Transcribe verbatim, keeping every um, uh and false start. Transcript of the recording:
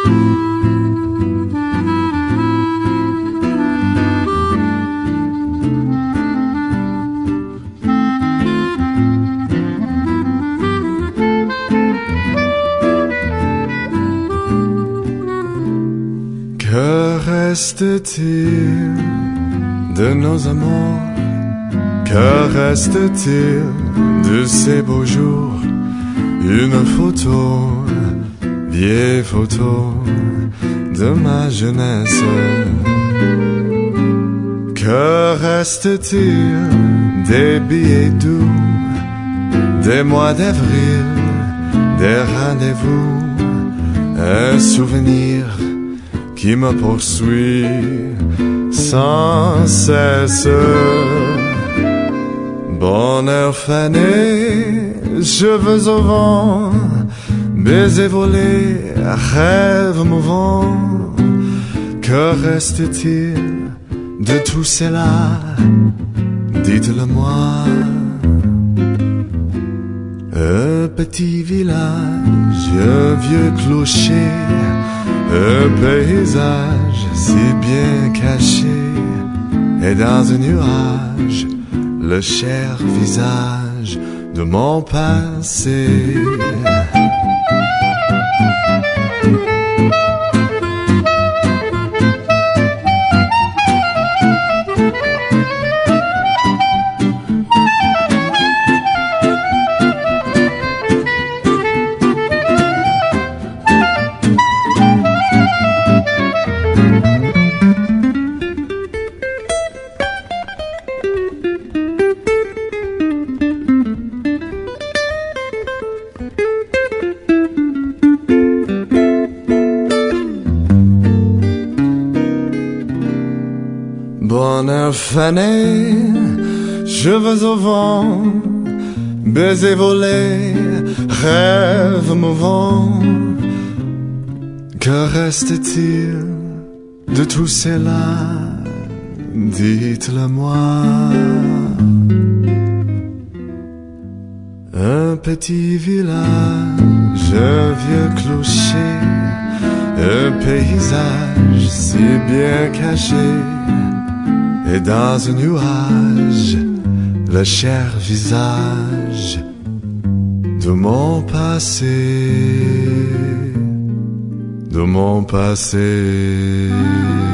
Que reste-t-il de nos amours? Que reste-t-il de ces beaux jours? Une photo, vieille photo de ma jeunesse. Que reste-t-il des billets doux, des mois d'avril, des rendez-vous? Un souvenir qui me poursuit sans cesse. Bonheur fané, cheveux au vent, baiser volé, rêve mouvant. Que reste-t-il de tout cela? Dites-le-moi. Un petit village, un vieux clocher, un paysage si bien caché, et dans un nuage, le cher visage de mon passé. Bonheur fané, cheveux au vent, baiser volé, rêve mouvant. Que reste-t-il de tout cela? Dites-le-moi. Un petit village, un vieux clocher, un paysage si bien caché, et dans un nuage, le cher visage de mon passé, de mon passé.